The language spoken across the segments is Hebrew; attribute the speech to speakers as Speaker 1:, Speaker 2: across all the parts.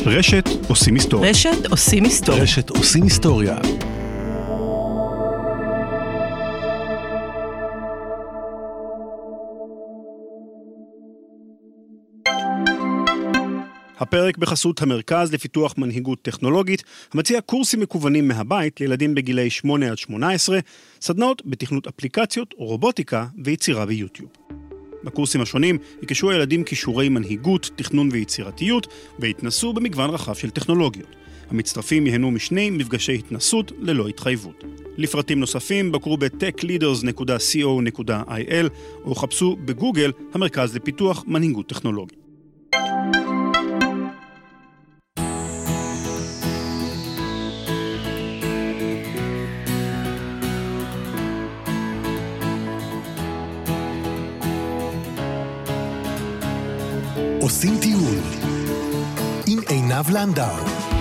Speaker 1: רשת עושים היסטוריה.
Speaker 2: רשת עושים היסטוריה.
Speaker 1: רשת עושים היסטוריה. הפרק בחסות המרכז לפיתוח מנהיגות טכנולוגית, המציע קורסים מקוונים מהבית לילדים בגילי 8 עד 18, סדנאות בתכנות אפליקציות, רובוטיקה ויצירה ביוטיוב. בקורסים השונים יקשו הילדים כישורי מנהיגות, תכנון ויצירתיות, והתנסו במגוון רחב של טכנולוגיות. המצטרפים יהנו משני מפגשי התנסות ללא התחייבות. לפרטים נוספים בקרו ב-techleaders.co.il או חפשו בגוגל המרכז לפיתוח מנהיגות טכנולוגית.
Speaker 3: עושים טיול עם עינב לנדאו.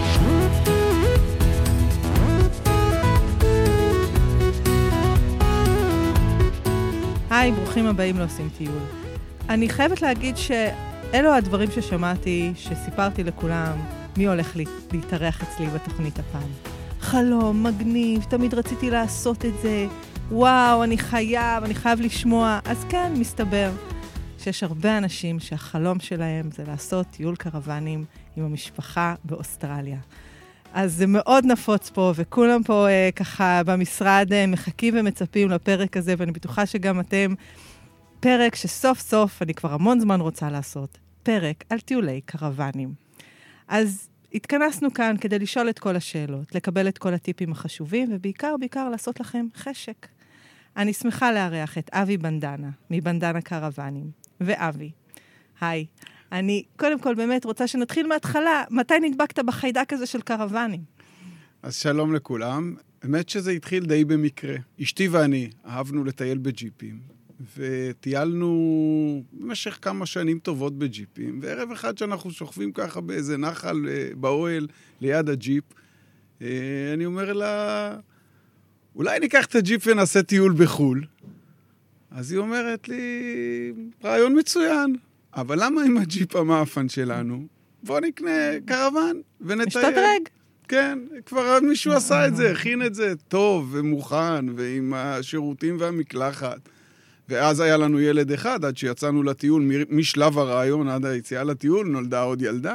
Speaker 2: היי, ברוכים הבאים לעושים טיול. אני חייבת להגיד שאלו הדברים ששמעתי, שסיפרתי לכולם, מי הולך להתארח אצלי בתוכנית הפעם. חלום, מגניב, תמיד רציתי לעשות את זה. וואו, אני חייב לשמוע. אז כן, מסתבר שיש הרבה אנשים שהחלום שלהם זה לעשות טיול קרוונים עם המשפחה באוסטרליה. אז זה מאוד נפוץ פה, וכולם פה ככה במשרד מחכים ומצפים לפרק הזה, ואני בטוחה שגם אתם, פרק שסוף סוף אני כבר המון זמן רוצה לעשות, פרק על טיולי קרוונים. אז התכנסנו כאן כדי לשאול את כל השאלות, לקבל את כל הטיפים החשובים, ובעיקר לעשות לכם חשק. אני שמחה לארח את אבי בנדנה, מבנדנה קרוונים. ואבי, היי. אני קודם כל באמת רוצה שנתחיל מההתחלה. מתי נדבקת בחיידק הזה של קרוונים?
Speaker 4: אז שלום לכולם. האמת שזה התחיל די במקרה. אשתי ואני אהבנו לטייל בג'יפים, וטיילנו במשך כמה שנים טובות בג'יפים, וערב אחד שאנחנו שוכבים ככה באיזה נחל באוהל ליד הג'יפ, אני אומר לה, אולי ניקח את הג'יפ ונעשה טיול בחול. אז היא אומרת לי, רעיון מצוין, אבל למה עם הג'יפ המאפן שלנו? בוא נקנה קרוון ונטייל.
Speaker 2: משתדרג.
Speaker 4: כן, כבר מישהו עשה את זה, הכין את זה טוב ומוכן, ועם השירותים והמקלחת. ואז היה לנו ילד אחד, עד שיצאנו לטיול, משלב הרעיון עד היציאה לטיול, נולדה עוד ילדה.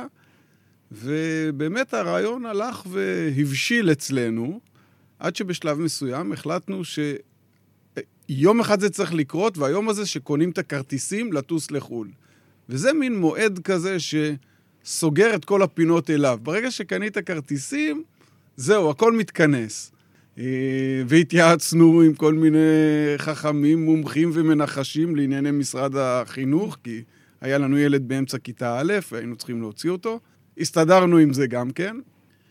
Speaker 4: ובאמת הרעיון הלך והבשיל אצלנו, עד שבשלב מסוים החלטנו יום אחד זה צריך לקרות, והיום הזה שקונים את הכרטיסים לטוס לחול. וזה מין מועד כזה שסוגר את כל הפינות אליו. ברגע שקנית כרטיסים, זהו, הכל מתכנס. והתייעצנו עם כל מיני חכמים, מומחים ומנחשים לענייני משרד החינוך, כי היה לנו ילד באמצע כיתה א', והיינו צריכים להוציא אותו. הסתדרנו עם זה גם כן,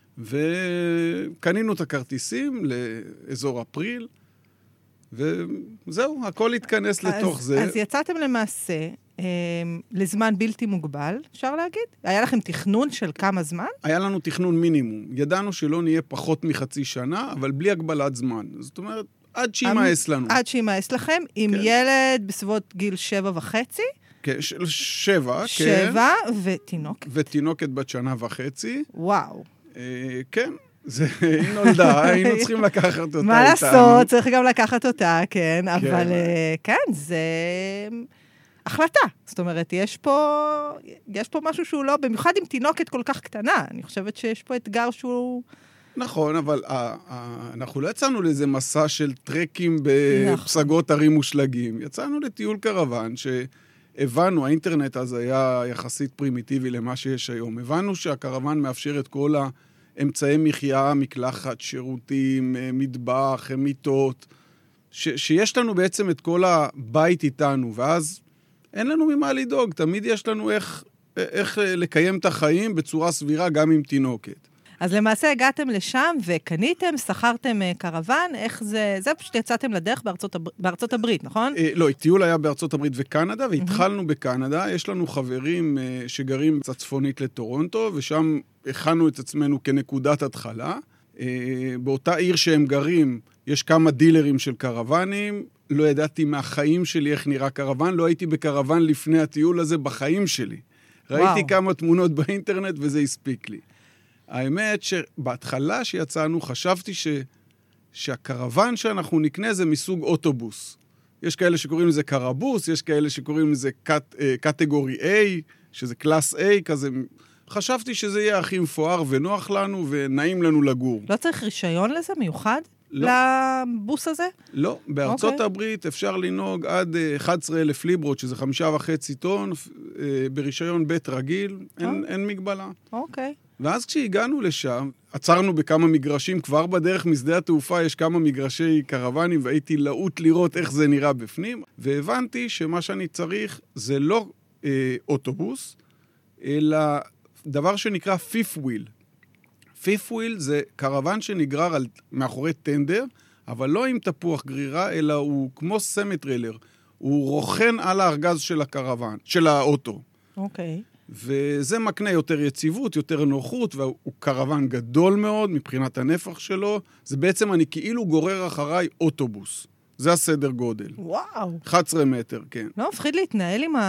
Speaker 4: וקנינו את הכרטיסים לאזור אפריל, וזהו, הכל התכנס לתוך זה.
Speaker 2: אז יצאתם למעשה לזמן בלתי מוגבל, אפשר להגיד? היה לכם תכנון של כמה זמן?
Speaker 4: היה לנו תכנון מינימום. ידענו שלא נהיה פחות מחצי שנה, אבל בלי הגבלת זמן. זאת אומרת, עד שימאס לנו.
Speaker 2: עד שימאס לכם, עם ילד בסביבות גיל 7.5?
Speaker 4: כן, 7, כן.
Speaker 2: 7 ותינוקת.
Speaker 4: ותינוקת בת 1.5 שנה.
Speaker 2: וואו.
Speaker 4: כן. היא נולדה, היינו צריכים לקחת אותה.
Speaker 2: מה לעשות? צריך גם לקחת אותה, כן, אבל כן, זה החלטה. זאת אומרת, יש פה משהו שהוא לא, במיוחד עם תינוקת כל כך קטנה. אני חושבת שיש פה אתגר שהוא...
Speaker 4: נכון, אבל אנחנו לא יצאנו לאיזה מסע של טרקים בפסגות ערים ושלגים. יצאנו לטיול קרוון שהבנו, האינטרנט אז היה יחסית פרימיטיבי למה שיש היום. הבנו שהקרוון מאפשר את כל אמצעי מחיה, מקלחת, שירותים, מטבח, מיטות, שיש לנו בעצם את כל הבית איתנו, ואז אין לנו ממה לדאוג, תמיד יש לנו איך לקיים את החיים בצורה סבירה גם עם תינוקת.
Speaker 2: אז למעשה הגעתם לשם וקניתם, שכרתם קרוון, איך זה פשוט יצאתם לדרך בארצות הברית, נכון?
Speaker 4: לא, טיול היה בארצות הברית וקנדה, והתחלנו בקנדה, יש לנו חברים שגרים קצת צפונית לטורונטו, ושם הכנו את עצמנו כנקודת התחלה. באותה עיר שהם גרים, יש כמה דילרים של קרוונים, לא ידעתי מהחיים שלי איך נראה קרוון, לא הייתי בקרוון לפני הטיול הזה בחיים שלי. ראיתי כמה תמונות באינטרנט וזה הספיק לי. האמת שבהתחלה שיצאנו חשבתי שהקרוון שאנחנו נקנה זה מסוג אוטובוס. יש כאלה שקוראים לזה קרבוס, יש כאלה שקוראים לזה קטגורי A, שזה קלאס A, כזה. חשבתי שזה יהיה הכי מפואר ונוח לנו ונעים לנו לגור.
Speaker 2: לא צריך רישיון לזה מיוחד?
Speaker 4: לא.
Speaker 2: לבוס הזה?
Speaker 4: לא, בארצות הברית אפשר לנהוג עד 11,000 ליברות, שזה 5.5 טון, ברישיון בית רגיל, אין מגבלה.
Speaker 2: אוקיי.
Speaker 4: ואז כשהגענו לשם, עצרנו בכמה מגרשים, כבר בדרך משדה התעופה יש כמה מגרשי קרוונים, והייתי לעוט לראות איך זה נראה בפנים, והבנתי שמה שאני צריך זה לא אוטובוס, אלא דבר שנקרא fifth wheel. fifth wheel זה קרוון שנגרר מאחורי טנדר, אבל לא עם תפוח גרירה, אלא הוא כמו סמטרלר. הוא רוכן על הארגז של הקרוון, של האוטו.
Speaker 2: אוקיי.
Speaker 4: וזה מקנה יותר יציבות, יותר נוחות, והוא קרוון גדול מאוד מבחינת הנפח שלו. זה בעצם אני כאילו גורר אחריי אוטובוס. זה הסדר גודל.
Speaker 2: וואו.
Speaker 4: 11 מטר, כן.
Speaker 2: לא מפחיד להתנהל עם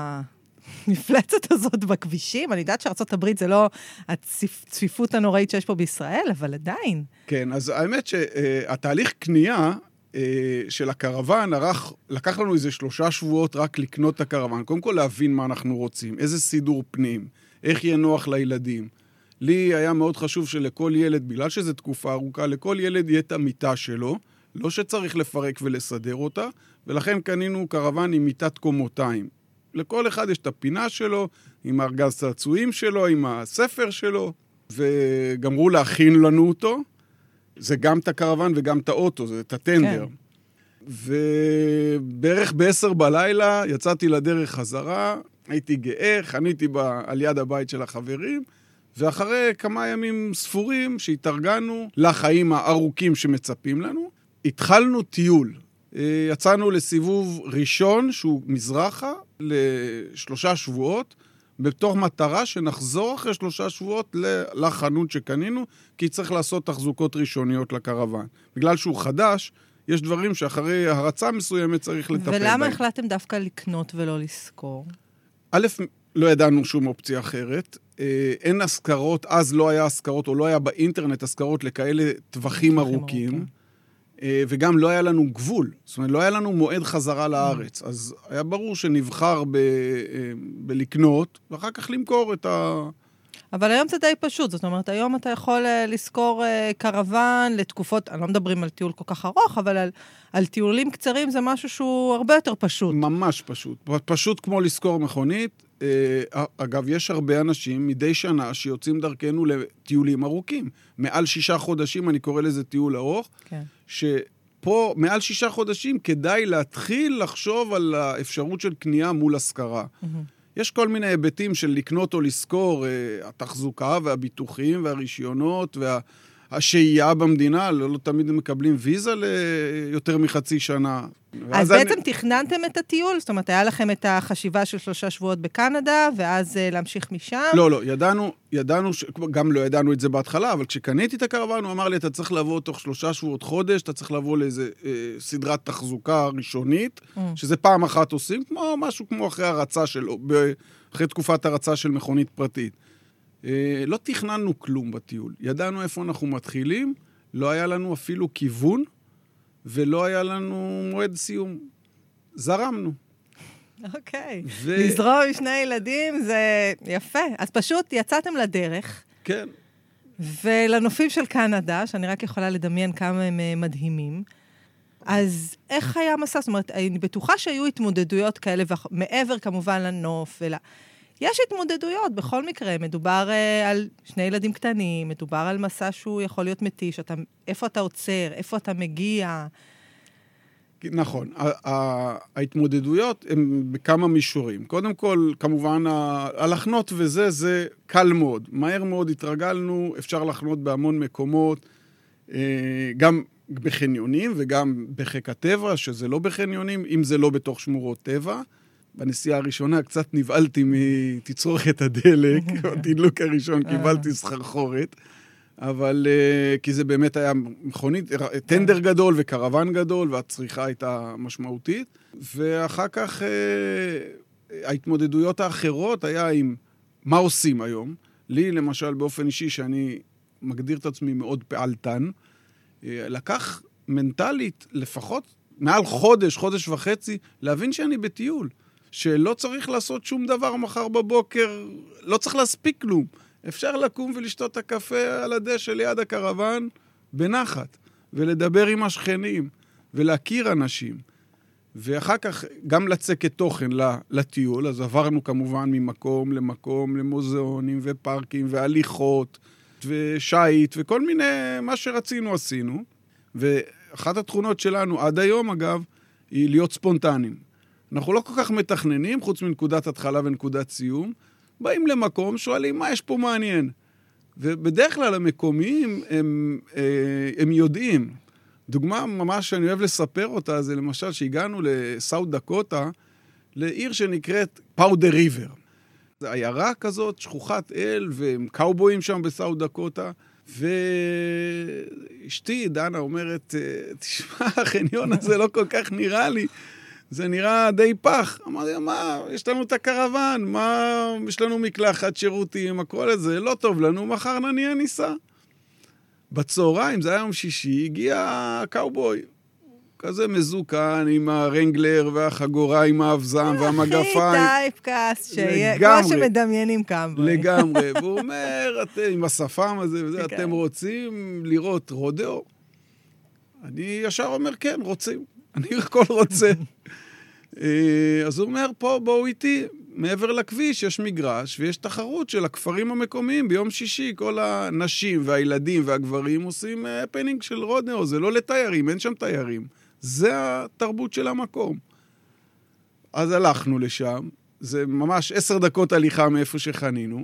Speaker 2: המפלצת הזאת בכבישים. אני יודעת שארצות הברית זה לא הצפיפות הנוראית שיש פה בישראל, אבל עדיין.
Speaker 4: כן, אז האמת שהתהליך קנייה של הקרוון לקח לנו איזה 3 שבועות רק לקנות את הקרוון. קודם כל להבין מה אנחנו רוצים, איזה סידור פנים, איך יהיה נוח לילדים. לי היה מאוד חשוב שלכל ילד, בגלל שזו תקופה ארוכה, לכל ילד יהיה את המיטה שלו, לא שצריך לפרק ולסדר אותה, ולכן קנינו קרוון עם מיטת קומותיים. לכל אחד יש את הפינה שלו, עם הארגז צעצועים שלו, עם הספר שלו, וגמרו להכין לנו אותו. זה גם את הקרוון וגם את האוטו, זה את הטנדר. כן. ובערך ב-10 בלילה יצאתי לדרך חזרה, הייתי גאה, חניתי על יד הבית של החברים, ואחרי כמה ימים ספורים שהתארגנו לחיים הארוכים שמצפים לנו, התחלנו טיול. יצאנו לסיבוב ראשון, שהוא מזרחה, ל3 שבועות, בתוך מטרה שנחזור אחרי 3 שבועות לחנות שקנינו, כי צריך לעשות תחזוקות ראשוניות לקרוון. בגלל שהוא חדש, יש דברים שאחרי הרצה מסוימת צריך לטפל בהם.
Speaker 2: ולמה החלטתם דווקא לקנות ולא לזכור?
Speaker 4: א', לא ידענו שום אופציה אחרת. אין הזכרות, אז לא היה הזכרות, או לא היה באינטרנט הזכרות לכאלה טווחים ארוכים. וגם לא היה לנו גבול, זאת אומרת, לא היה לנו מועד חזרה לארץ, אז היה ברור שנבחר בלקנות, ואחר כך למכור את
Speaker 2: אבל היום זה די פשוט, זאת אומרת, היום אתה יכול לזכור קרוון לתקופות, אני לא מדברים על טיול כל כך ארוך, אבל על טיולים קצרים זה משהו שהוא הרבה יותר פשוט.
Speaker 4: ממש פשוט, פשוט כמו לזכור מכונית. אגב, יש הרבה אנשים מדי שנה שיוצאים דרכנו לטיולים ארוכים. מעל 6 חודשים, אני קורא לזה טיול ארוך, כן. שפה מעל 6 חודשים כדאי להתחיל לחשוב על האפשרות של קנייה מול השכרה. יש כל מיני היבטים של לקנות או לזכור, התחזוקה והביטוחים והרישיונות והשהייה במדינה, לא תמיד מקבלים ויזה ליותר מחצי שנה.
Speaker 2: אז בעצם תכננתם את הטיול? זאת אומרת, היה לכם את החשיבה של 3 שבועות בקנדה, ואז להמשיך משם?
Speaker 4: לא, ידענו, גם לא ידענו את זה בהתחלה, אבל כשקניתי את הקרוון, הוא אמר לי, אתה צריך לבוא תוך 3 שבועות חודש, אתה צריך לבוא לאיזה סדרת תחזוקה ראשונית, שזה פעם אחת עושים, משהו כמו אחרי הרצה שלו, אחרי תקופת הרצה של מכונית פרטית. לא תכננו כלום בטיול. ידענו איפה אנחנו מתחילים, לא היה לנו אפילו כיוון, ולא היה לנו מועד סיום. זרמנו.
Speaker 2: אוקיי. לזרום עם 2 ילדים זה יפה. אז פשוט יצאתם לדרך.
Speaker 4: כן.
Speaker 2: ולנופים של קנדה, שאני רק יכולה לדמיין כמה הם מדהימים. אז איך היה מסע? זאת אומרת, אני בטוחה שהיו התמודדויות כאלה, מעבר כמובן לנוף יש התמודדויות, בכל מקרה, מדובר על 2 ילדים קטנים, מדובר על מסע שהוא יכול להיות מתיש, איפה אתה עוצר, איפה אתה מגיע.
Speaker 4: נכון, ההתמודדויות הן בכמה מישורים. קודם כל, כמובן, הלחנות וזה, זה קל מאוד. מהר מאוד התרגלנו, אפשר לחנות בהמון מקומות, גם בחניונים וגם בחיק הטבע, שזה לא בחניונים, אם זה לא בתוך שמורות טבע. בנסיעה הראשונה קצת נבעלתי מתצרוכת הדלק, בתדלוק הראשון קיבלתי סחרחורת, אבל כי זה באמת היה מכונית, טנדר גדול וקרוון גדול, והצריכה הייתה משמעותית, ואחר כך ההתמודדויות האחרות היה עם מה עושים היום? לי, למשל, באופן אישי, שאני מגדיר את עצמי מאוד פעלתן, לקח מנטלית לפחות מעל חודש, חודש וחצי, להבין שאני בטיול. שלא צריך לעשות שום דבר מחר בבוקר, לא צריך להספיק כלום. אפשר לקום ולשתות את הקפה על הדשא ליד הקרוון בנחת, ולדבר עם השכנים, ולהכיר אנשים. ואחר כך גם לצקת תוכן לטיול, אז עברנו כמובן ממקום למקום, למוזיאונים ופארקים והליכות ושייט וכל מיני, מה שרצינו עשינו. ואחת התכונות שלנו עד היום אגב, היא להיות ספונטניים. אנחנו לא כל כך מתכננים, חוץ מנקודת התחלה ונקודת סיום, באים למקום, שואלים מה יש פה מעניין. ובדרך כלל המקומיים הם יודעים. דוגמה ממש שאני אוהב לספר אותה, זה למשל שהגענו לסאוט דקוטה, לעיר שנקראת פאודר ריבר. זו עיירה כזאת, שכוחת אל, והם קאובויים שם בסאוט דקוטה, ואשתי, דנה, אומרת, תשמע, החניון הזה לא כל כך נראה לי, זה נראה די פח. אמרתי, מה, יש לנו את הקרוון, מה, יש לנו מקלחת, שירותים, הכל הזה, לא טוב לנו, מחר נניע ניסה. בצהריים, זה היה יום שישי, הגיע הקאובוי, כזה מזוקן עם הרנגלר והחגורה עם האבזם והמגפיים.
Speaker 2: הכי טייפקאסט שיהיה, כמו שמדמיינים קאובוי.
Speaker 4: לגמרי, והוא אומר, עם השפם הזה וזה, אתם רוצים לראות רודאו? אני ישר אומר, כן, רוצים. אני הכל רוצה. אז הוא אומר, פה בואו איתי, מעבר לכביש יש מגרש, ויש תחרות של הכפרים המקומיים. ביום שישי כל הנשים והילדים והגברים עושים הפנינג של רודאו, זה לא לתיירים, אין שם תיירים. זה התרבות של המקום. אז הלכנו לשם, זה ממש 10 דקות הליכה מאיפה שחנינו,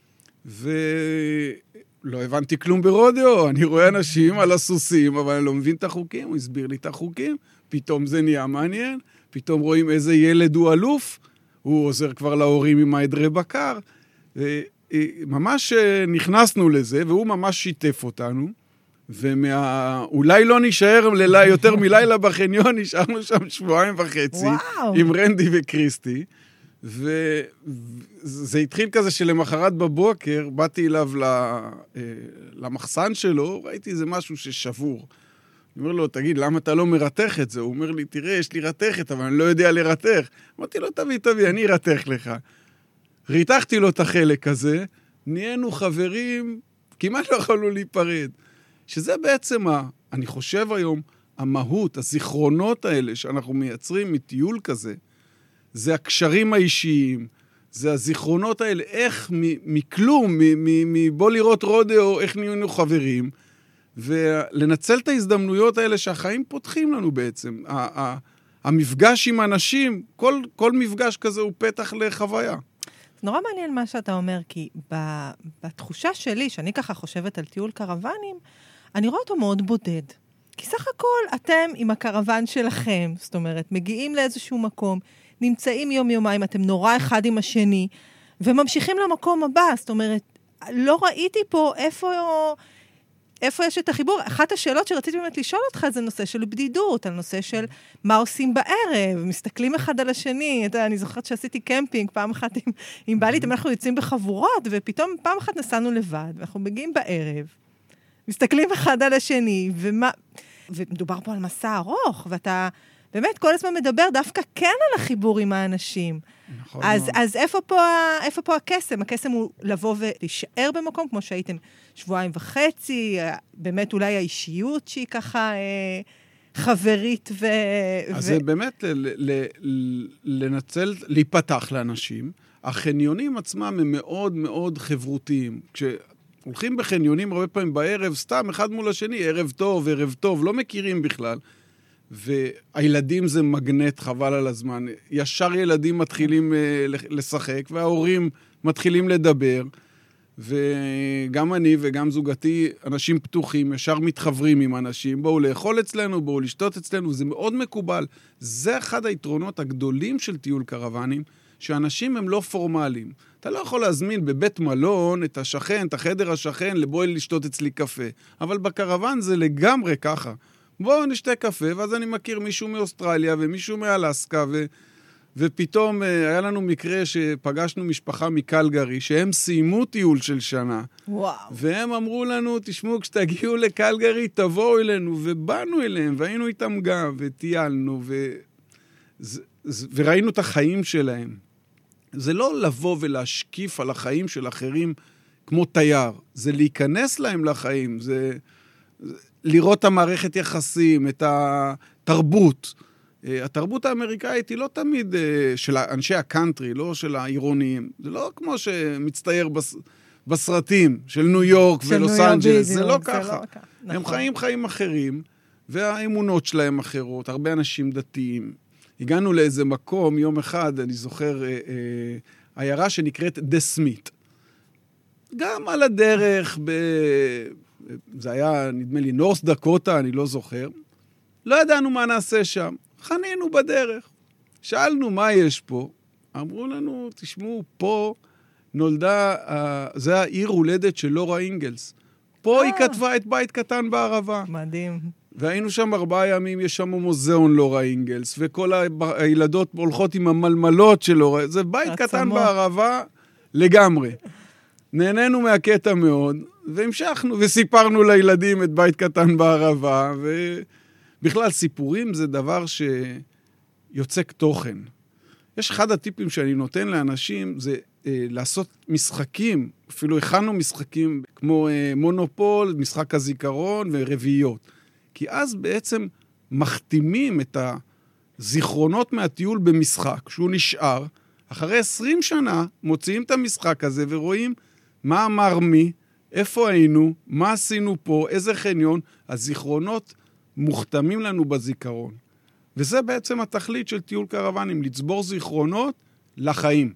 Speaker 4: ולא הבנתי כלום ברודאו, אני רואה אנשים על הסוסים, אבל אני לא מבין את החוקים, הוא הסביר לי את החוקים, פתאום זה נהיה מעניין, פתאום רואים איזה ילד הוא אלוף, הוא עוזר כבר להורים עם העדרי בקר, וממש נכנסנו לזה, והוא ממש שיתף אותנו, אולי לא נשאר יותר מלילה בחניון, נשארנו שם 2.5 עם רנדי וקריסטי, וזה התחיל כזה שלמחרת בבוקר, באתי אליו למחסן שלו, ראיתי איזה משהו ששבור. אני אומר לו, תגיד, למה אתה לא מרתך את זה? הוא אומר לי, תראה, יש לי רתכת, אבל אני לא יודע לרתך. אמרתי לו, תביא, אני ארתך לך. ריתחתי לו את החלק הזה, נהיינו חברים, כמעט לא יכולנו להיפרד. שזה בעצם, אני חושב היום, המהות, הזיכרונות האלה שאנחנו מייצרים מטיול כזה, זה הקשרים האישיים, זה הזיכרונות האלה, איך מכלום, מבוא לראות רודאו, איך נהיינו חברים, ולנצל את ההזדמנויות האלה שהחיים פותחים לנו בעצם. המפגש עם אנשים, כל מפגש כזה הוא פתח לחוויה.
Speaker 2: נורא מעניין מה שאתה אומר, כי בתחושה שלי, שאני ככה חושבת על טיול קרוונים, אני רואה אותו מאוד בודד. כי סך הכל אתם עם הקרוון שלכם, זאת אומרת, מגיעים לאיזשהו מקום, נמצאים יום-יומיים, אתם נורא אחד עם השני, וממשיכים למקום הבא, זאת אומרת, לא ראיתי פה איפה יש את החיבור. אחת השאלות שרציתי באמת לשאול אותך, זה נושא של בדידות, על נושא של מה עושים בערב, מסתכלים אחד על השני, אני זוכרת שעשיתי קמפינג פעם אחת עם בעלי, אנחנו יוצאים בחבורות, ופתאום פעם אחת נסענו לבד, ואנחנו מגיעים בערב, מסתכלים אחד על השני, ומדובר פה על מסע ארוך, ואתה באמת כל הזמן מדבר דווקא כן על החיבור עם האנשים. נכון. אז איפה פה הקסם? הקסם הוא לבוא ולהישאר במקום, כמו שהייתם 2.5 שבועות, באמת אולי האישיות שהיא ככה חברית
Speaker 4: אז זה באמת לנצל, להיפתח לאנשים. החניונים עצמם הם מאוד מאוד חברותיים. כשהולכים בחניונים הרבה פעמים בערב, סתם אחד מול השני, ערב טוב, לא מכירים בכלל. והילדים זה מגנט חבל על הזמן. ישר ילדים מתחילים לשחק, וההורים מתחילים לדבר, וגם אני וגם זוגתי, אנשים פתוחים, ישר מתחברים עם אנשים, בואו לאכול אצלנו, בואו לשתות אצלנו, זה מאוד מקובל. זה אחד היתרונות הגדולים של טיול קרוונים, שאנשים הם לא פורמליים. אתה לא יכול להזמין בבית מלון את השכן, את החדר השכן, לבוא לשתות אצלי קפה. אבל בקרוון זה לגמרי ככה. בואו נשתה קפה, ואז אני מכיר מישהו מאוסטרליה, ומישהו מאלסקה, ופתאום היה לנו מקרה שפגשנו משפחה מקלגרי, שהם סיימו טיול של שנה.
Speaker 2: וואו.
Speaker 4: והם אמרו לנו, תשמעו, כשתגיעו לקלגרי, תבואו אלינו, ובאנו אליהם, והיינו איתם גם, וטיילנו, וראינו את החיים שלהם. זה לא לבוא ולהשקיף על החיים של אחרים כמו תייר, זה להיכנס להם לחיים, זה לראות את המערכת יחסים, את התרבות. התרבות האמריקאית היא לא תמיד של אנשי הקאנטרי, לא של העירוניים. זה לא כמו שמצטייר בסרטים של ניו יורק ולוס אנג'לס, זה לא ככה. הם חיים אחרים, והאמונות שלהם אחרות, הרבה אנשים דתיים. הגענו לאיזה מקום, יום אחד, אני זוכר, עיירה שנקראת דה סמית. גם על הדרך, זה היה, נדמה לי, נורס דקוטה, אני לא זוכר. לא ידענו מה נעשה שם. חנינו בדרך. שאלנו מה יש פה. אמרו לנו, תשמעו, פה נולדה, זה העיר הולדת של לורה אינגלס. פה היא כתבה את בית קטן בערבה.
Speaker 2: מדהים.
Speaker 4: והיינו שם 4 ימים, יש שם מוזיאון לורה אינגלס, וכל הילדות הולכות עם המלמלות של לורה. זה בית קטן בערבה לגמרי. נהנינו מהקטע מאוד, והמשכנו וסיפרנו לילדים את בית קטן בערבה, ובכלל סיפורים זה דבר שיוצק תוכן. יש אחד הטיפים שאני נותן לאנשים, זה לעשות משחקים, אפילו הכנו משחקים כמו מונופול, משחק הזיכרון ורביעיות. כי אז בעצם מחתימים את הזיכרונות מהטיול במשחק, שהוא נשאר, אחרי 20 שנה מוציאים את המשחק הזה ורואים מה אמר מי, איפה היינו, מה עשינו פה, איזה חניון, הזיכרונות מוכתמים לנו בזיכרון. וזה בעצם התכלית של טיול קרוונים, לצבור זיכרונות לחיים.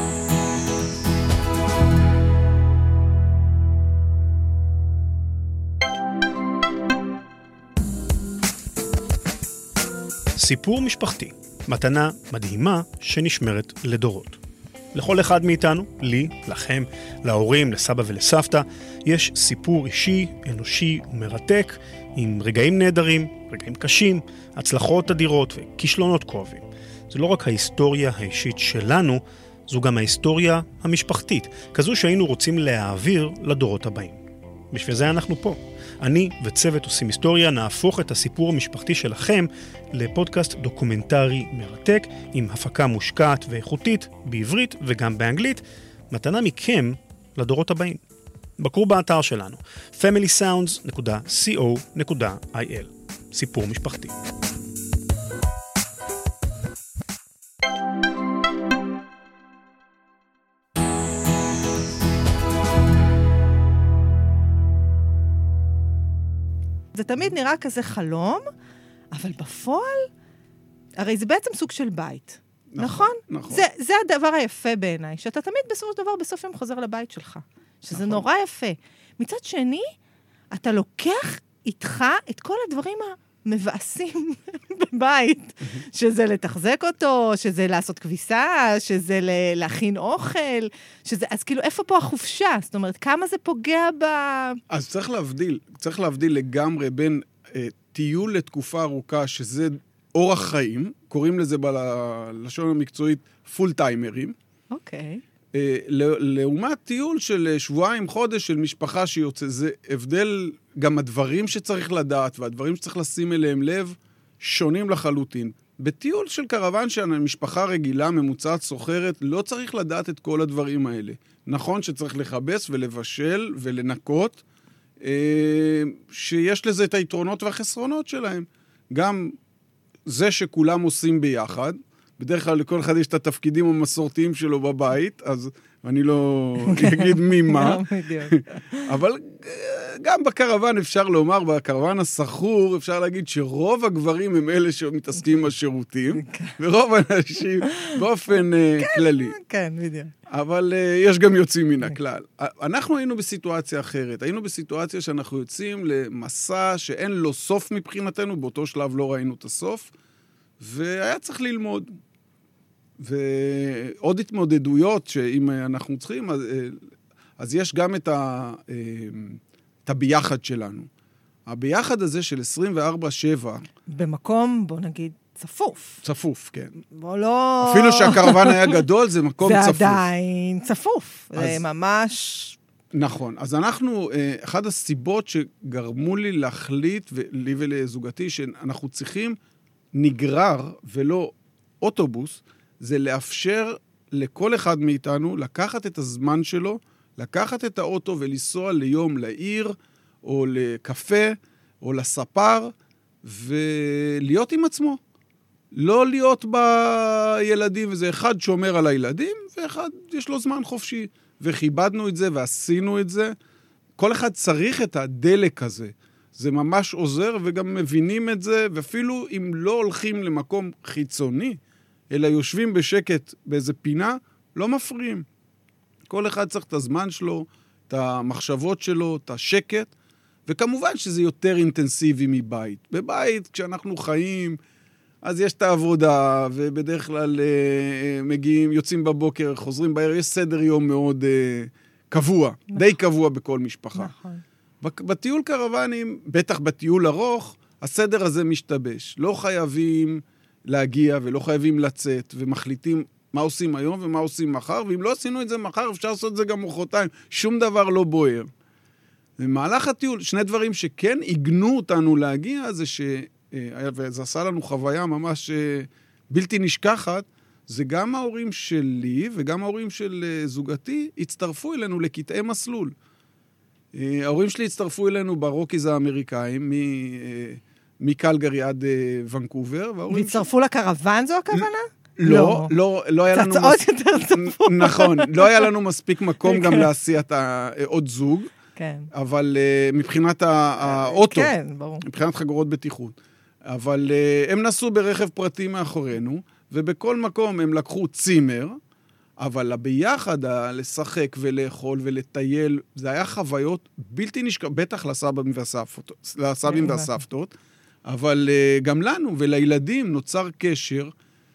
Speaker 1: סיפור משפחתי, מתנה מדהימה שנשמרת לדורות. לכל אחד מאיתנו, לי, לכם, להורים, לסבא ולסבתא, יש סיפור אישי, אנושי ומרתק, עם רגעים נהדרים, רגעים קשים, הצלחות אדירות וכישלונות כואבים. זה לא רק ההיסטוריה האישית שלנו, זו גם ההיסטוריה המשפחתית, כזו שהיינו רוצים להעביר לדורות הבאים. בשביל זה אנחנו פה. אני וצוות עושים היסטוריה נהפוך את הסיפור המשפחתי שלכם לפודקאסט דוקומנטרי מרתק עם הפקה מושקעת ואיכותית בעברית וגם באנגלית, מתנה מכם לדורות הבאים. בקרו באתר שלנו familysounds.co.il. סיפור משפחתי.
Speaker 2: זה תמיד נראה כזה חלום, אבל בפועל, הרי זה בעצם סוג של בית. נכון?
Speaker 4: נכון.
Speaker 2: זה הדבר היפה בעיניי, שאתה תמיד בסופו של דבר, בסוף יום חוזר לבית שלך. שזה נורא יפה. מצד שני, אתה לוקח איתך את כל הדברים המבאסים בבית, שזה לתחזק אותו, שזה לעשות כביסה, שזה להכין אוכל, אז כאילו, איפה פה החופשה? זאת אומרת, כמה זה פוגע
Speaker 4: אז צריך להבדיל לגמרי בין טיול לתקופה ארוכה, שזה אורח חיים, קוראים לזה בלשון המקצועית פול טיימרים.
Speaker 2: אוקיי.
Speaker 4: לעומת טיול של שבועיים, חודש של משפחה שיוצא, זה הבדל, גם הדברים שצריך לדעת, והדברים שצריך לשים אליהם לב, שונים לחלוטין. בטיול של קרוון שהמשפחה רגילה, ממוצעת סוחרת, לא צריך לדעת את כל הדברים האלה. נכון שצריך לחבס ולבשל ולנקות, שיש לזה את היתרונות והחסרונות שלהם. גם זה שכולם עושים ביחד, בדרך כלל לכל אחד יש את התפקידים המסורתיים שלו בבית, אז אני לא אגיד מי מה. אבל גם בקרוון אפשר לומר, בקרוון הסחור אפשר להגיד שרוב הגברים הם אלה שמתעסקים עם השירותים, ורוב האנשים באופן כללי.
Speaker 2: כן, בדיוק.
Speaker 4: אבל יש גם יוצאים מן הכלל. אנחנו היינו בסיטואציה אחרת. היינו בסיטואציה שאנחנו יוצאים למסע שאין לו סוף מבחינתנו, באותו שלב לא ראינו את הסוף, והיה צריך ללמוד. ועוד התמודדויות שאם אנחנו צריכים, אז יש גם את הביחד שלנו. הביחד הזה של 24/7.
Speaker 2: במקום, בוא נגיד, צפוף.
Speaker 4: צפוף, כן.
Speaker 2: בוא לא...
Speaker 4: אפילו שהקרוון היה גדול, זה מקום צפוף.
Speaker 2: זה עדיין צפוף. זה ממש...
Speaker 4: נכון. אז אנחנו, אחת הסיבות שגרמו לי להחליט, לי ולזוגתי, שאנחנו צריכים נגרר ולא אוטובוס, זה לאפשר לכל אחד מאיתנו לקחת את הזמן שלו, לקחת את האוטו ולנסוע ליום לעיר, או לקפה, או לספר, ולהיות עם עצמו. לא להיות בילדים, וזה אחד שומר על הילדים, ואחד יש לו זמן חופשי. וכיבדנו את זה ועשינו את זה. כל אחד צריך את הדלק הזה. זה ממש עוזר, וגם מבינים את זה, ואפילו אם לא הולכים למקום חיצוני, אלא יושבים בשקט באיזה פינה, לא מפריעים. כל אחד צריך את הזמן שלו, את המחשבות שלו, את השקט, וכמובן שזה יותר אינטנסיבי מבית. בבית, כשאנחנו חיים, אז יש את העבודה, ובדרך כלל מגיעים, יוצאים בבוקר, חוזרים בערב, יש סדר יום מאוד קבוע, נכון. די קבוע בכל משפחה. נכון. בטיול קרוונים, בטח בטיול ארוך, הסדר הזה משתבש. לא חייבים להגיע ולא חייבים לצאת, ומחליטים מה עושים היום ומה עושים מחר, ואם לא עשינו את זה מחר, אפשר לעשות את זה גם מחרתיים. שום דבר לא בוער. במהלך הטיול, שני דברים שכן עיגנו אותנו להגיע, זה וזה עשה לנו חוויה ממש בלתי נשכחת, זה גם ההורים שלי וגם ההורים של זוגתי הצטרפו אלינו לקטעי מסלול. ההורים שלי הצטרפו אלינו ברוקיז האמריקאים, מקלגרי עד ונקובר.
Speaker 2: והצטרפו לקרוון זו הכוונה?
Speaker 4: לא היה לנו...
Speaker 2: עוד יותר צפו.
Speaker 4: נכון, לא היה לנו מספיק מקום גם להסיע עוד זוג.
Speaker 2: כן.
Speaker 4: אבל מבחינת האוטו,
Speaker 2: כן, ברור.
Speaker 4: מבחינת חגורות בטיחות. אבל הם נסעו ברכב פרטי מאחורינו, ובכל מקום הם לקחו צימר, אבל ביחד לשחק ולאכול ולטייל, זה היה חוויות בלתי נשכח, בטח לסבים והסבתות, אבל גם לנו ולילדים נוצר קשר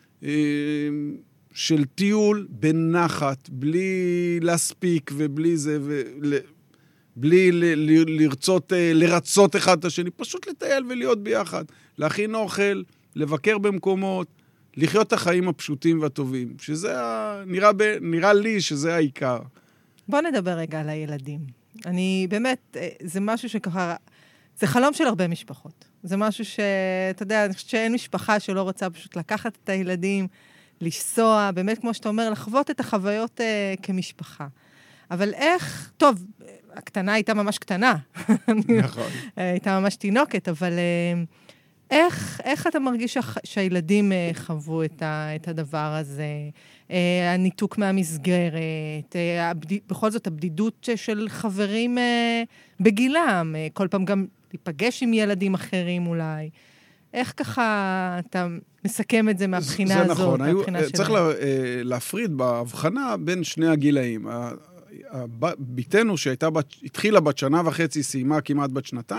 Speaker 4: של טיול בנחת, בלי להספיק ובלי זה, בלי לרצות אחד את השני, פשוט לטייל ולהיות ביחד, להכין אוכל, לבקר במקומות, לחיות את החיים הפשוטים והטובים, שזה נראה לי שזה העיקר.
Speaker 2: בוא נדבר רגע על הילדים. אני באמת, זה משהו שככה, זה חלום של הרבה משפחות. זה משהו שאתה יודע, אני חושבת שאין משפחה שלא רוצה פשוט לקחת את הילדים, לנסוע, באמת כמו שאתה אומר, לחוות את החוויות כמשפחה. אבל איך, טוב, הקטנה הייתה ממש קטנה.
Speaker 4: נכון.
Speaker 2: הייתה ממש תינוקת, אבל איך אתה מרגיש שהילדים חוו את הדבר הזה? הניתוק מהמסגרת, בכל זאת הבדידות של חברים בגילם, כל פעם גם להיפגש עם ילדים אחרים אולי. איך ככה אתה מסכם את זה מהבחינה הזאת?
Speaker 4: זה נכון, צריך להפריד בהבחנה בין שני הגילאים. ביתנו שהתחילה בת 1.5 שנה, סיימה כמעט בת 2.5,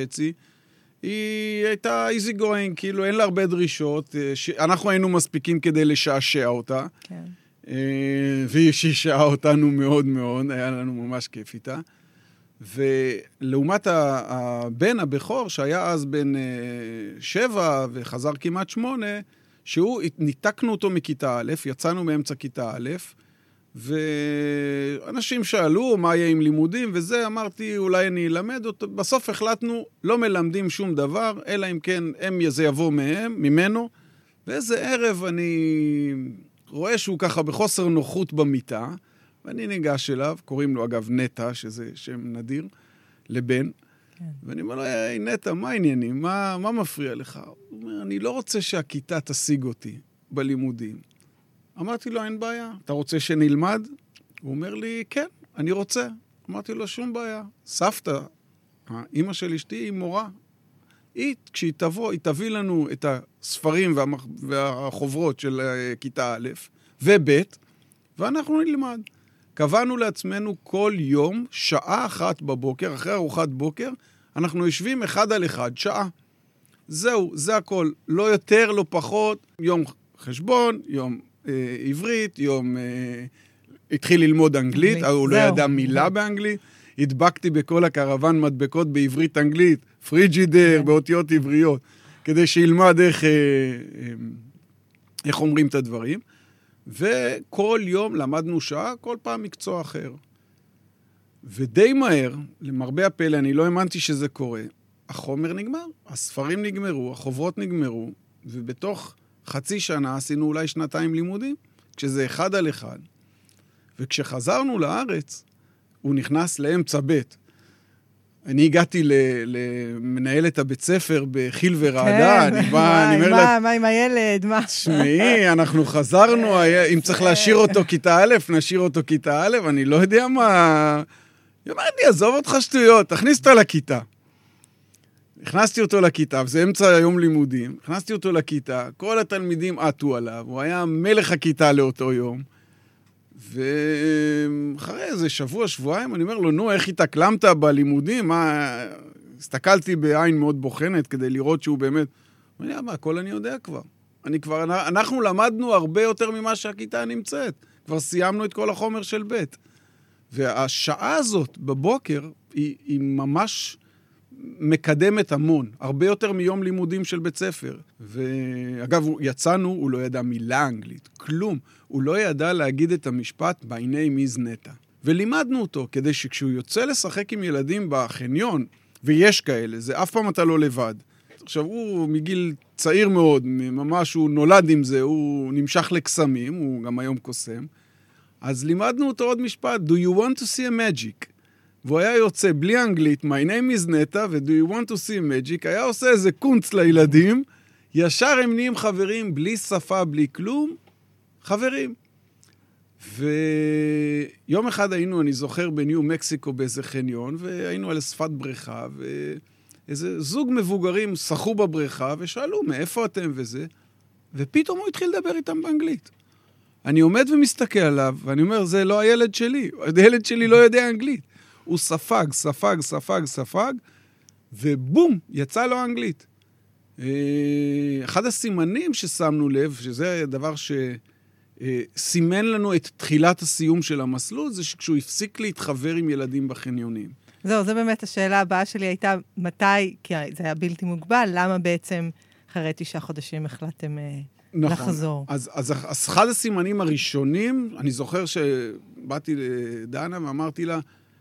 Speaker 4: היא הייתה easy going, כאילו אין לה הרבה דרישות, אנחנו היינו מספיקים כדי לשעשע אותה,
Speaker 2: כן.
Speaker 4: והיא שישעה אותנו מאוד מאוד, היה לנו ממש כיף איתה, ולעומת הבן הבכור, שהיה אז בן 7 וחזר כמעט 8, שהוא, ניתקנו אותו מכיתה א', יצאנו מאמצע כיתה א', ואנשים שאלו מה יהיה עם לימודים, וזה אמרתי, אולי אני אלמד אותו. בסוף החלטנו, לא מלמדים שום דבר, אלא אם כן זה יבוא ממנו, ואיזה ערב אני רואה שהוא ככה בחוסר נוחות במיטה, ואני ניגש אליו, קוראים לו אגב נטה, שזה שם נדיר, לבן, כן. ואני אומר לו, היי נטה, מה העניינים? מה מפריע לך? הוא אומר, אני לא רוצה שהכיתה תשיג אותי בלימודים. אמרתי לו, אין בעיה, אתה רוצה שנלמד? הוא אומר לי, כן, אני רוצה. אמרתי לו, שום בעיה. סבתא, האמא של אשתי, היא מורה. כשהיא תבוא, היא תביא לנו את הספרים והחוברות של כיתה א' וב', ואנחנו נלמד. קבענו לעצמנו כל יום, שעה אחת בבוקר, אחרי ארוחת בוקר, אנחנו יושבים אחד על אחד, שעה. זהו, זה הכל. לא יותר, לא פחות. יום חשבון, יום עברית, יום התחיל ללמוד אנגלית, הוא לא ידע מילה באנגלית, הדבקתי בכל הקרוון מדבקות בעברית אנגלית, פריג'ידר, באותיות עבריות. כדי שילמד איך אומרים את הדברים. וכל יום למדנו שעה, כל פעם מקצוע אחר. ודי מהר, למרבה הפלא, אני לא האמנתי שזה קורה, החומר נגמר, הספרים נגמרו, החוברות נגמרו, ובתוך חצי שנה עשינו אולי 2 לימודים, כשזה 1 על 1. וכשחזרנו לארץ, הוא נכנס לאמצע ב'. אני הגעתי למנהלת הבית ספר בחיל ורעדה, אני אומר לה...
Speaker 2: מה עם הילד? מה?
Speaker 4: תשמעי, אנחנו חזרנו, אם צריך להשאיר אותו כיתה א', נשאיר אותו כיתה א', אני לא יודע מה... היא אומרת לי, עזוב אותך שטויות, תכניס אותו לכיתה. הכנסתי אותו לכיתה, וזה אמצע היום לימודים, הכנסתי אותו לכיתה, כל התלמידים עטו עליו, הוא היה מלך הכיתה לאותו יום, ואחרי איזה שבוע, שבועיים, אני אומר לו, נו, איך התאקלמת בלימודים? הסתכלתי בעין מאוד בוחנת כדי לראות שהוא באמת... אני אומר, מה, הכל אני יודע כבר. אנחנו למדנו הרבה יותר ממה שהכיתה נמצאת. כבר סיימנו את כל החומר של ב'. והשעה הזאת בבוקר היא ממש מקדמת המון, הרבה יותר מיום לימודים של בית ספר. ואגב, יצאנו, הוא לא ידע מילה אנגלית, כלום. הוא לא ידע להגיד את המשפט by name is נטע. ולימדנו אותו כדי שכשהוא יוצא לשחק עם ילדים בחניון, ויש כאלה, זה אף פעם אתה לא לבד. עכשיו, הוא מגיל צעיר מאוד, ממש הוא נולד עם זה, הוא נמשך לקסמים, הוא גם היום קוסם. אז לימדנו אותו עוד משפט, do you want to see a magic? והוא היה יוצא בלי אנגלית, my name is נטע, ו-do you want to see a magic? היה עושה איזה קונץ לילדים, ישר הם נהיים חברים, בלי שפה, בלי כלום, חברים. ויום אחד היינו, אני זוכר, בניו מקסיקו באיזה חניון, והיינו על שפת בריכה, ואיזה זוג מבוגרים שחו בבריכה, ושאלו, מאיפה אתם וזה? ופתאום הוא התחיל לדבר איתם באנגלית. אני עומד ומסתכל עליו, ואני אומר, זה לא הילד שלי. הילד שלי לא יודע אנגלית. הוא ספג, ובום, יצא לו אנגלית. אחד הסימנים ששמנו לב, שזה דבר שסימן לנו את תחילת הסיום של המסלול, זה שכשהוא הפסיק להתחבר עם ילדים בחניונים.
Speaker 2: זהו, זה באמת השאלה הבאה שלי הייתה, מתי, כי זה היה בלתי מוגבל, למה בעצם אחרי 9 חודשים החלטתם לחזור?
Speaker 4: אז אחד הסימנים הראשונים, אני זוכר שבאתי לדנה ואמרתי לה,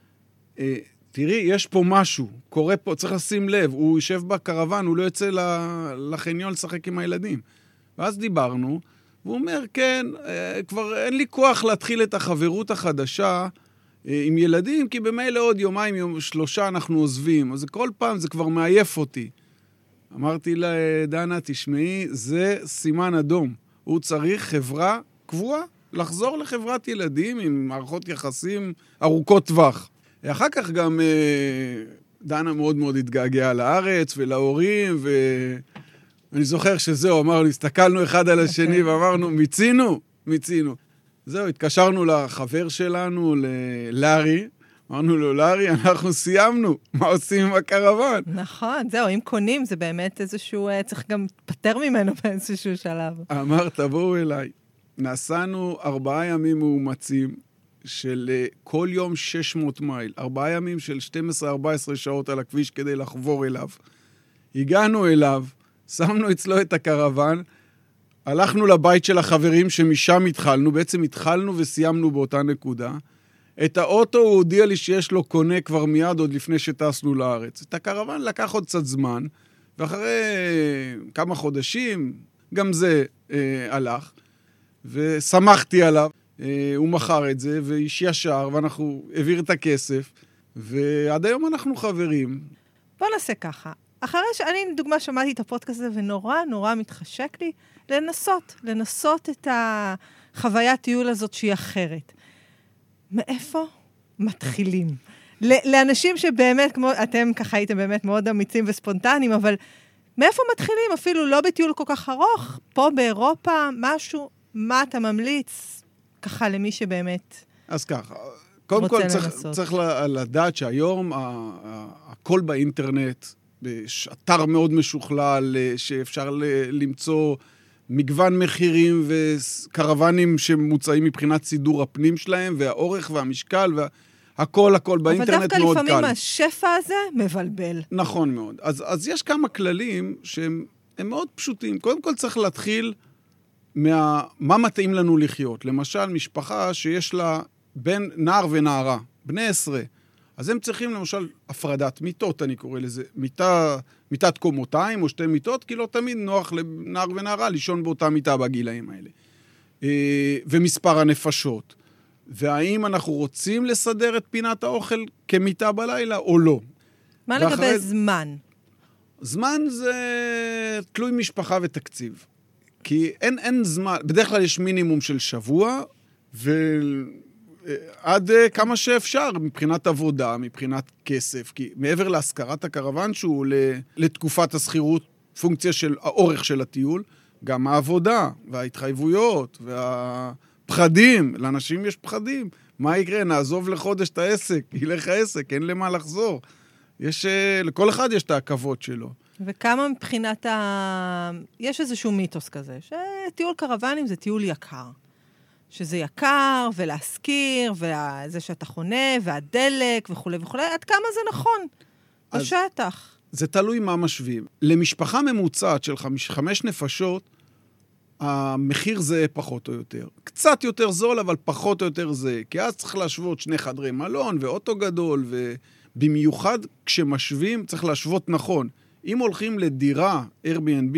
Speaker 4: תראי, יש פה משהו, קורה פה, צריך לשים לב, הוא יושב בקרוון, הוא לא יוצא לחניון לשחק עם הילדים. ואז דיברנו, והוא אומר, כן, כבר אין לי כוח להתחיל את החברות החדשה עם ילדים, כי במילא עוד יומיים, 3 אנחנו עוזבים, אז כל פעם זה כבר מעייף אותי. אמרתי לה, דנה, תשמעי, זה סימן אדום. הוא צריך חברה קבועה, לחזור לחברת ילדים עם מערכות יחסים ארוכות טווח. אחר כך גם דנה מאוד מאוד התגעגעה לארץ ולהורים, ואני זוכר שזהו, אמרנו, הסתכלנו אחד על השני ואמרנו, מיצינו. זהו, התקשרנו לחבר שלנו, ללארי, אמרנו לו, לארי, אנחנו סיימנו, מה עושים עם הקרוון?
Speaker 2: נכון, זהו, אם קונים, זה באמת איזשהו, צריך גם פטר ממנו באיזשהו שלב.
Speaker 4: אמרת, בואו אליי. נסענו 4 ימים מאומצים, של כל יום 600 מייל, 4 ימים של 12-14 שעות על הכביש כדי לחבור אליו. הגענו אליו, שמנו אצלו את הקרוון, הלכנו לבית של החברים שמשם התחלנו, בעצם התחלנו וסיימנו באותה נקודה. את האוטו הוא הודיע לי שיש לו קונה כבר מיד עוד לפני שטסנו לארץ. את הקרוון לקח עוד קצת זמן, ואחרי כמה חודשים גם זה הלך, ושמחתי עליו. הוא מכר את זה, ואיש ישר, ואנחנו העביר את הכסף, ועד היום אנחנו חברים.
Speaker 2: בוא נעשה ככה. אחרי שאני, לדוגמה, שמעתי את הפודקאסט הזה, ונורא מתחשק לי לנסות את החוויית טיול הזאת שהיא אחרת. מאיפה מתחילים? לאנשים שבאמת, כמו אתם ככה הייתם באמת מאוד אמיצים וספונטניים, אבל מאיפה מתחילים? אפילו לא בטיול כל כך ארוך, פה באירופה, משהו, מה אתה ממליץ? ככה למי שבאמת
Speaker 4: אז ככה, קודם כל צריך לדעת שהיום הכל באינטרנט, יש אתר מאוד משוכלל שאפשר למצוא מגוון מחירים וקרוונים שמוצאים מבחינת סידור הפנים שלהם, והאורך והמשקל, הכל באינטרנט מאוד קל.
Speaker 2: אבל דווקא לפעמים השפע הזה מבלבל.
Speaker 4: נכון מאוד. אז יש כמה כללים שהם הם מאוד פשוטים. קודם כל צריך להתחיל מה מתאים לנו לחיות. למשל, משפחה שיש לה בין נער ונערה, בני 10. אז הם צריכים למשל הפרדת מיטות, אני קורא לזה, מיטת קומותיים או 2 מיטות, כי לא תמיד נוח לנער ונערה לישון באותה מיטה בגילאים האלה. ומספר הנפשות. והאם אנחנו רוצים לסדר את פינת האוכל כמיטה בלילה או לא.
Speaker 2: מה לגבי זמן?
Speaker 4: זמן זה תלוי משפחה ותקציב. כי אין זמן, בדרך כלל יש מינימום של שבוע, ועד כמה שאפשר, מבחינת עבודה, מבחינת כסף, כי מעבר להשכרת הקרוון, שהוא לתקופת הסחירות, פונקציה של האורך של הטיול, גם העבודה, וההתחייבויות, והפחדים, לאנשים יש פחדים. מה יקרה? נעזוב לחודש את העסק, ילך העסק, אין למה לחזור. לכל אחד יש את העכבות שלו.
Speaker 2: וכמה מבחינת יש איזשהו מיתוס כזה, שטיול קרוונים זה טיול יקר. שזה יקר, ולהזכיר, וזה שאתה חונה, והדלק, וכו' וכו'. עד כמה זה נכון? בשטח.
Speaker 4: זה תלוי מה משווים. למשפחה ממוצעת של 5 נפשות, המחיר זה פחות או יותר. קצת יותר זול, אבל פחות או יותר זה. כי אז צריך להשוות 2 חדרי מלון, ואוטו גדול, ובמיוחד כשמשווים צריך להשוות נכון. אם הולכים לדירה, Airbnb,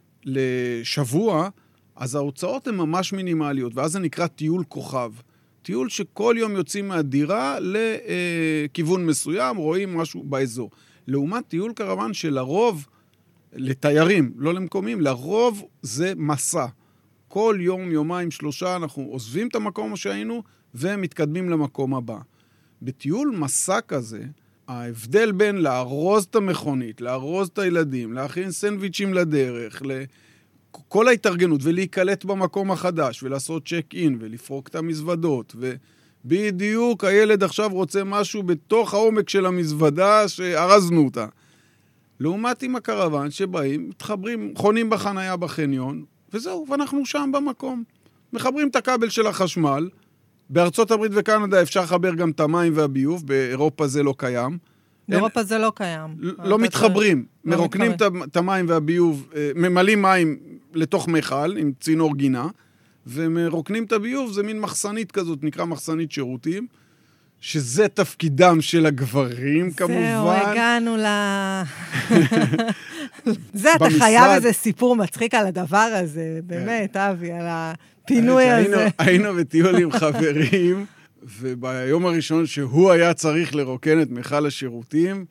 Speaker 4: לשבוע, אז ההוצאות הן ממש מינימליות, ואז זה נקרא טיול כוכב. טיול שכל יום יוצאים מהדירה לכיוון מסוים, רואים משהו באזור. לעומת טיול קרוון שלרוב, לתיירים, לא למקומים, לרוב זה מסע. כל יום, יומיים, 3, אנחנו עוזבים את המקום שהיינו, ומתקדמים למקום הבא. בטיול מסע כזה, ההבדל בין לארוז את המכונית, לארוז את הילדים, להכין סנדוויצ'ים לדרך, כל ההתארגנות, ולהיקלט במקום החדש, ולעשות צ'ק אין, ולפרוק את המזוודות, ובדיוק הילד עכשיו רוצה משהו בתוך העומק של המזוודה שהרזנו אותה. לעומת עם הקרוון שבאים, מתחברים, חונים בחנייה בחניון, וזהו, ואנחנו שם במקום. מחברים את הכבל של החשמל, בארצות הברית וקנדה אפשר לחבר גם את המים והביוב, באירופה זה לא קיים.
Speaker 2: באירופה זה לא קיים.
Speaker 4: לא מתחברים, מרוקנים את המים והביוב, ממלאים מים לתוך מיכל עם צינור גינה, ומרוקנים את הביוב, זה מין מחסנית כזאת, נקרא מחסנית שירותים, שזה תפקידם של הגברים כמובן.
Speaker 2: זהו, הגענו זה, אתה חייב איזה סיפור מצחיק על הדבר הזה, באמת, אבי, על הפינוי הזה.
Speaker 4: היינו בטיול עם חברים, וביום הראשון שהוא היה צריך לרוקן את מיכל השירותים,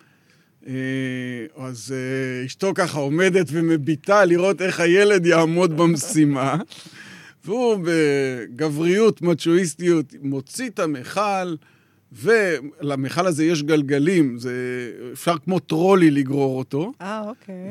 Speaker 4: אז אשתו ככה עומדת ומביטה לראות איך הילד יעמוד במשימה, והוא בגבריות, מצ'ואיסטיות, מוציא את המיכל, ולמיכל הזה יש גלגלים, אפשר כמו טרולי לגרור אותו.
Speaker 2: אוקיי.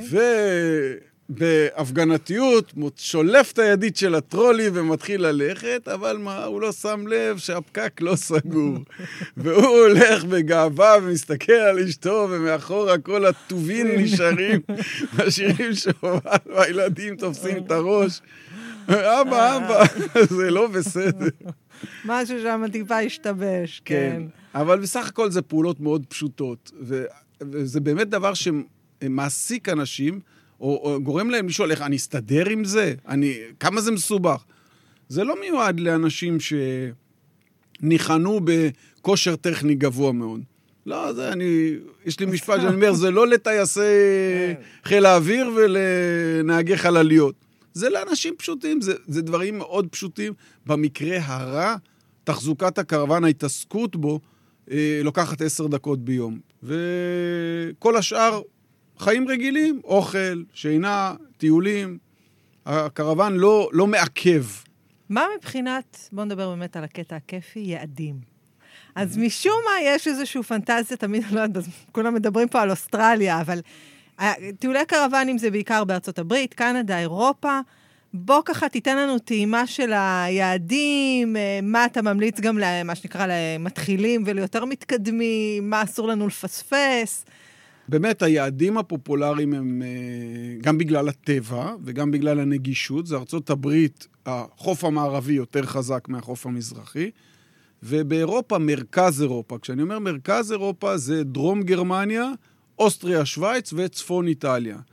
Speaker 4: בהפגנתיות, שולף את הידית של הטרולי ומתחיל ללכת, אבל מה, הוא לא שם לב שהפקק לא סגור. והוא הולך בגאווה ומסתכל על אשתו, ומאחורה כל הטובין נשארים, משאירים שובל, והילדים תופסים את הראש. אבא, זה לא בסדר.
Speaker 2: משהו שם טיפה השתבש, כן.
Speaker 4: אבל בסך הכל זה פעולות מאוד פשוטות, וזה באמת דבר שמעסיק אנשים, או גורם להם לשאול, איך אני אסתדר עם זה? כמה זה מסובך? זה לא מיועד לאנשים שניחנו בכושר טכני גבוה מאוד. לא, יש לי משפט שאני אומר, זה לא לטייסי חיל האוויר ולנהגי חלליות. זה לאנשים פשוטים, זה דברים מאוד פשוטים. במקרה הרע, תחזוקת הקרוון, ההתעסקות בו, לוקחת 10 דקות ביום. וכל השאר, חיים רגילים, אוכל, שינה, טיולים, הקרוון לא מעכב.
Speaker 2: מה מבחינת, בוא נדבר באמת על הקטע הכיפי, יעדים. אז משום מה יש איזושהי פנטזיה, תמיד לא יודעת, כולם מדברים פה על אוסטרליה, אבל טיולי קרוונים זה בעיקר בארצות הברית, קנדה, אירופה. בוא ככה תיתן לנו טעימה של היעדים, מה אתה ממליץ גם למה שנקרא למתחילים וליותר מתקדמים, מה אסור לנו לפספס.
Speaker 4: באמת, היעדים הפופולריים הם גם בגלל הטבע וגם בגלל הנגישות. זה ארצות הברית, החוף המערבי יותר חזק מהחוף המזרחי, ובאירופה, מרכז אירופה. כשאני אומר מרכז אירופה, זה דרום גרמניה, אוסטריה, שוויץ וצפון איטליה.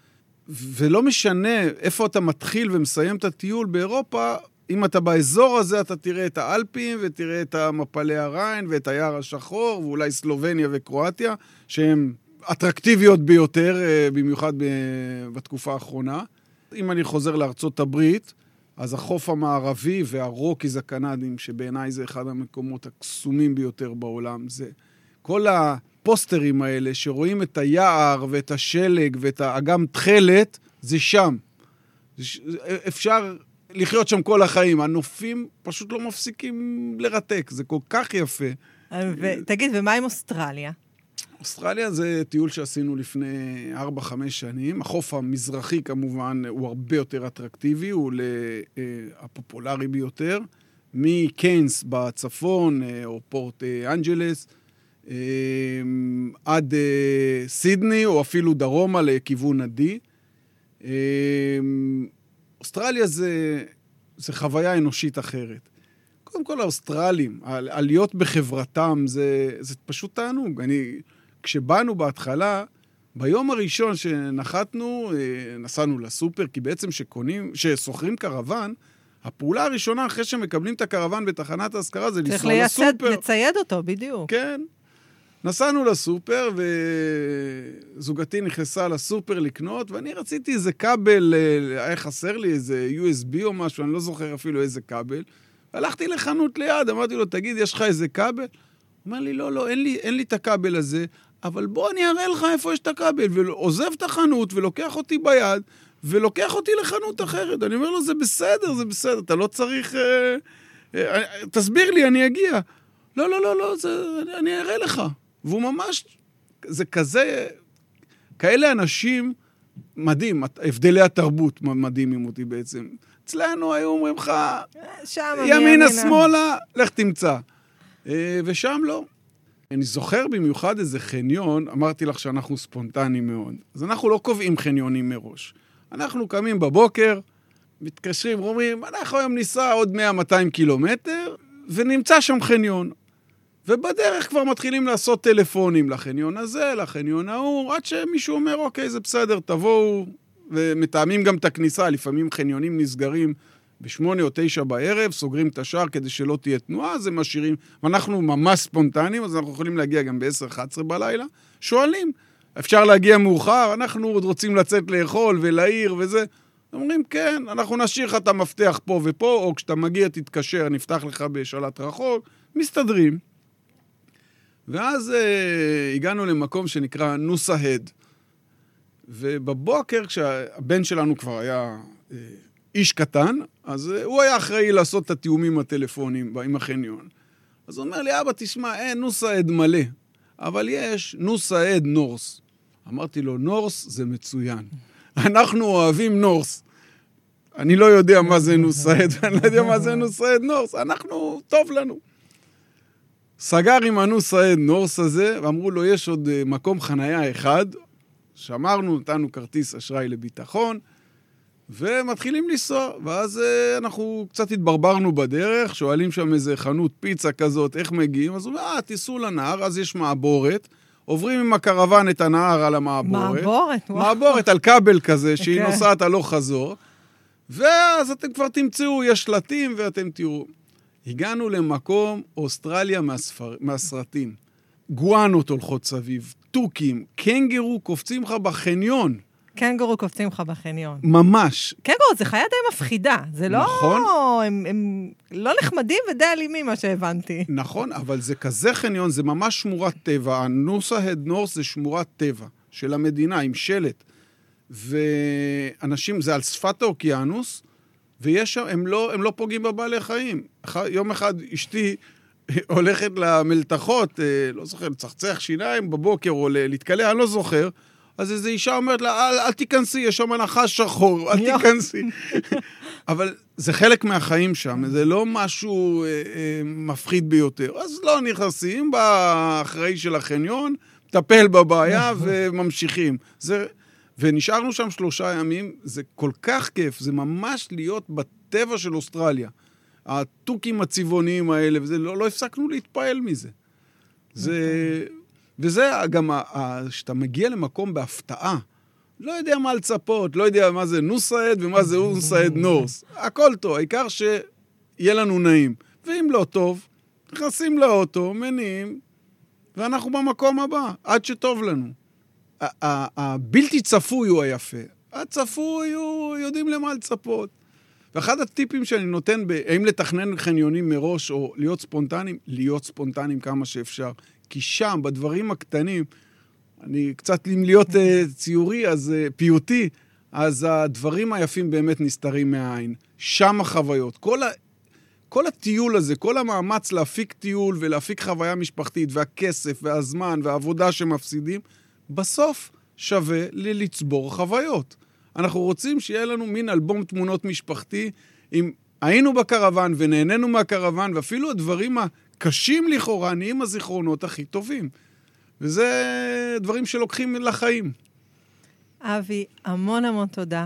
Speaker 4: ולא משנה איפה אתה מתחיל ומסיים את הטיול באירופה, אם אתה באזור הזה, אתה תראה את האלפים, ותראה את מפלי הריין, ואת היער השחור, ואולי סלובניה וקרואטיה, שהן אטרקטיביות ביותר, במיוחד בתקופה האחרונה. אם אני חוזר לארצות הברית, אז החוף המערבי והרוקיז הקנדים, שבעיניי זה אחד המקומות הקסומים ביותר בעולם, זה כל הפוסטרים האלה שרואים את היער ואת השלג ואת האגם תחלת, זה שם. אפשר לחיות שם כל החיים. הנופים פשוט לא מפסיקים לרתק, זה כל כך יפה.
Speaker 2: תגיד, ומה עם אוסטרליה?
Speaker 4: אוסטרליה זה טיול שעשינו לפני 4-5 שנים. החוף המזרחי כמובן הוא הרבה יותר אטרקטיבי, הוא הפופולרי ביותר. מקיינס בצפון, או פורט אנג'לס, עד סידני, או אפילו דרומה לכיוון עדי. אוסטרליה זה חוויה אנושית אחרת. קודם כל האוסטרלים, העליות בחברתם, זה פשוט תענוג. כשבאנו בהתחלה, ביום הראשון שנחתנו, נסענו לסופר, כי בעצם שסוחרים קרוון, הפעולה הראשונה אחרי שמקבלים את הקרוון בתחנת ההשכרה, זה לנסוע לסופר.
Speaker 2: צריך לצייד אותו, בדיוק.
Speaker 4: כן. נסענו לסופר, וזוגתי נכנסה לסופר לקנות, ואני רציתי איזה כבל, היה חסר לי איזה USB או משהו, אני לא זוכר אפילו איזה כבל. הלכתי לחנות ליד, אמרתי לו, תגיד, יש לך איזה כבל? הוא אומר לי, לא, אין לי את הכבל הזה, אבל בוא אני אראה לך איפה יש את הכבל, ועוזב את החנות, ולוקח אותי ביד, ולוקח אותי לחנות אחרת. אני אומר לו, זה בסדר, אתה לא צריך... תסביר לי, אני אגיע. לא, אני אראה לך. והוא ממש... זה כזה... כאלה אנשים מדהים, הבדלי התרבות מדהימים אותי בעצם. אצלנו היו אומרים לך, ימינה, שמאלה, לך תמצא. ושם לא. אני זוכר במיוחד איזה חניון, אמרתי לך שאנחנו ספונטניים מאוד. אז אנחנו לא קובעים חניונים מראש. אנחנו קמים בבוקר, מתקשרים, אומרים, אנחנו היום ניסע עוד 100-200 קילומטר, ונמצא שם חניון. ובדרך כבר מתחילים לעשות טלפונים לחניון הזה, לחניון ההוא, עד שמישהו אומר, אוקיי, זה בסדר, תבואו, ומתאמים גם את הכניסה, לפעמים חניונים נסגרים ב8 או 9 בערב, סוגרים את השער כדי שלא תהיה תנועה, אז הם משאירים, ואנחנו ממש ספונטניים, אז אנחנו יכולים להגיע גם ב10-11 בלילה, שואלים, אפשר להגיע מאוחר, אנחנו עוד רוצים לצאת לאכול ולעיר וזה, אומרים, כן, אנחנו נשאיר לך את המפתח פה ופה, או כשאתה מגיע תתקשר, נפתח לך בשלט רחוק, מסתדרים. ואז הגענו למקום שנקרא נוסהד, ובבוקר, כשהבן שלנו כבר היה איש קטן, אז הוא היה אחראי לעשות את התיאומים הטלפונים עם החניון. אז הוא אומר לי, אבא, תשמע, אין נוסהד מלא, אבל יש נוסהד נורס. אמרתי לו, נורס זה מצוין. אנחנו אוהבים נורס. אני לא יודע מה זה נוסהד, ואני לא יודע מה זה נוסהד נורס. אנחנו, טוב לנו. סגר עם הנוסהד נורס הזה, ואמרו לו, יש עוד מקום חנייה אחד, שמרנו, נתנו כרטיס אשראי לביטחון, ומתחילים לנסוע, ואז אנחנו קצת התברברנו בדרך, שואלים שם איזה חנות פיצה כזאת, איך מגיעים, אז הוא אומר, תיסעו לנהר, אז יש מעבורת, עוברים עם הקרוון את הנהר על המעבורת. מעבורת על כבל כזה, שהיא נוסעת הלוך חזור, ואז אתם כבר תמצאו, יש שלטים ואתם תראו. הגענו למקום אוסטרליה מהסרטים. גואנות הולכות סביב, טוקים, קנגרו קופצים לך בחניון.
Speaker 2: קנגרו קופצים לך בחניון.
Speaker 4: ממש.
Speaker 2: קנגרו, זה חיה די מפחידה. זה לא...
Speaker 4: נכון.
Speaker 2: הם לא נחמדים ודי אלימים, מה שהבנתי.
Speaker 4: נכון, אבל זה כזה חניון, זה ממש שמורת טבע. הנוסהד נורס זה שמורת טבע של המדינה, עם שלט. ואנשים, זה על שפת האוקיינוס, ויש שם, הם לא פוגעים בבעלי חיים. יום אחד אשתי הולכת למלתחות, לא זוכר, לצחצח שיניים בבוקר, או להתקלע, אני לא זוכר, אז איזו אישה אומרת לה, אל תיכנסי, יש שם נחש שחור, אל תיכנסי. אבל זה חלק מהחיים שם, זה לא משהו מפחיד ביותר. אז לא נכנסים באחראי של החניון, טפל בבעיה וממשיכים. ונשארנו שם 3 ימים, זה כל כך כיף, זה ממש להיות בטבע של אוסטרליה. הטוקים הצבעוניים האלה, וזה, לא הפסקנו להתפעל מזה. וזה גם, שאתה מגיע למקום בהפתעה, לא יודע מה לצפות, לא יודע מה זה נוסעד ומה זה אונסעד נורס. הכל טוב, העיקר שיהיה לנו נעים. ואם לא טוב, נכנסים לאוטו, מניעים, ואנחנו במקום הבא, עד שטוב לנו. הבלתי צפוי הוא היפה. הצפוי הוא יודעים למה לצפות. ואחד הטיפים שאני נותן, האם לתכנן חניונים מראש או להיות ספונטניים כמה שאפשר. כי שם, בדברים הקטנים, אני קצת אם להיות ציורי, אז פיוטי, אז הדברים היפים באמת נסתרים מהעין. שם החוויות. כל הטיול הזה, כל המאמץ להפיק טיול ולהפיק חוויה משפחתית, והכסף והזמן והעבודה שמפסידים, בסוף שווה לצבור חוויות. אנחנו רוצים שיהיה לנו מין אלבום תמונות משפחתי, אם היינו בקרוון ונהנינו מהקרוון, ואפילו הדברים הקשים לכאורה, נהיים הזיכרונות הכי טובים. וזה דברים שלוקחים לחיים.
Speaker 2: אבי, המון המון תודה.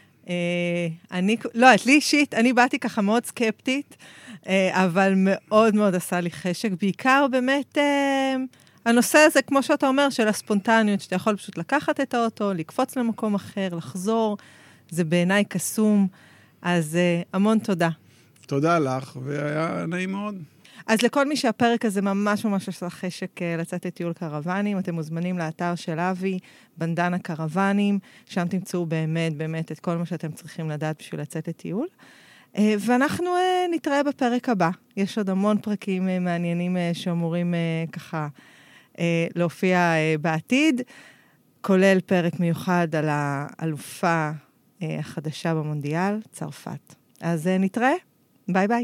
Speaker 2: לא, את לי אישית, אני באתי ככה מאוד סקפטית, אבל מאוד מאוד עשה לי חשק, בעיקר באמת הנושא הזה, כמו שאתה אומר, של הספונטניות, שאתה יכול פשוט לקחת את האוטו, לקפוץ למקום אחר, לחזור, זה בעיניי קסום, אז המון תודה.
Speaker 4: תודה לך, והיה נעים מאוד.
Speaker 2: אז לכל מי שהפרק הזה ממש ממש עשה חשק לצאת לטיול קרוונים, אתם מוזמנים לאתר של אבי, בנדנה קרוונים, שם תמצאו באמת באמת את כל מה שאתם צריכים לדעת בשביל לצאת לטיול. ואנחנו נתראה בפרק הבא. יש עוד המון פרקים מעניינים שאמורים ככה להופיע בעתיד, כולל פרק מיוחד על האלופה החדשה במונדיאל, צרפת. אז נתראה, ביי ביי.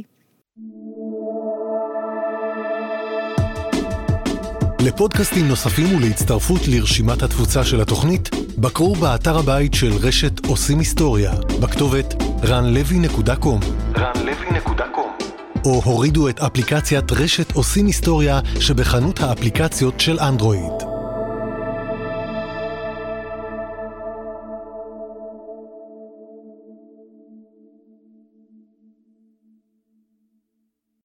Speaker 3: לפודקאסטים נוספים ולהצטרפות לרשימת התפוצה של התוכנית, בקרו באתר הבית של רשת עושים היסטוריה, בכתובת ranlevy.com. או הורידו את אפליקציית רשת עושים היסטוריה שבחנות האפליקציות של אנדרואיד.